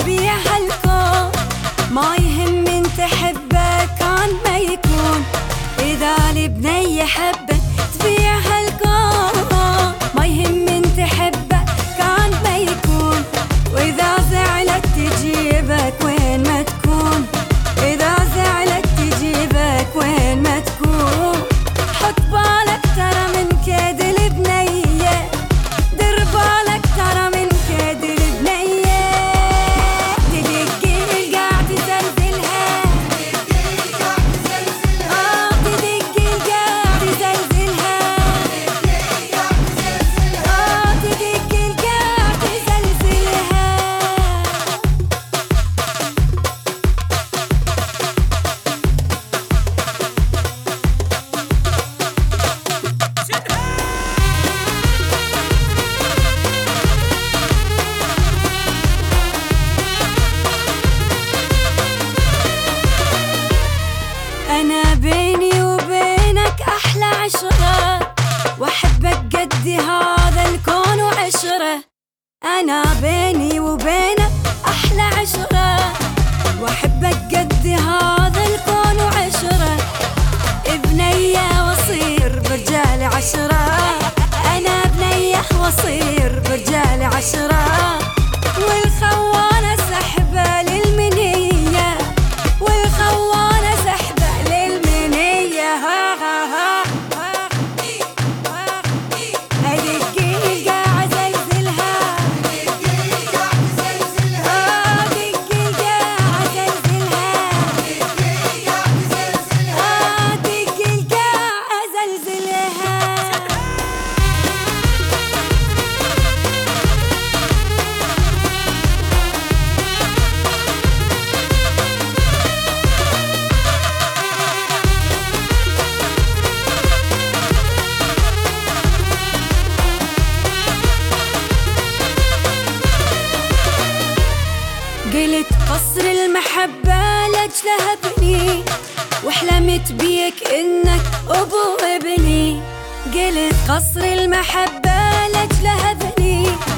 تبيع هالكون، ما يهم من تحبك كان ما يكون. إذا البنية حبت تبيع هالكون، ما يهم من تحبك كان ما يكون. وإذا زعلت تجيبك وين ما تكون، إذا زعلت تجيبك وين ما تكون. حط بالك ترى من كيد البنية، دير بالك ترى من كيد البنية. تدق القاع تزلزلها، تدق القاع تزلزلها، تدق القاع تزلزلها. أنا بيني وبينك أحلى عشرة، وأحبك قد هذا الكون وعشرة. أنا بيني وبينك أحلى عشرة، وأحبك قد هذا الكون وعشرة. بنية وصير برجال عشرة، أنا بنية وصير برجال عشرة. والخوانة سحبة للمنية، والخوانة سحبة للمنية. ها ها ها أدق القاع زلزلها، أدق القاع زلزلها، أدق القاع زلزلها. قلت قصر المحبة لأجلها ابني، وحلمت بيك إنك أبو ابني. قلت قصر المحبة لأجلها ابني،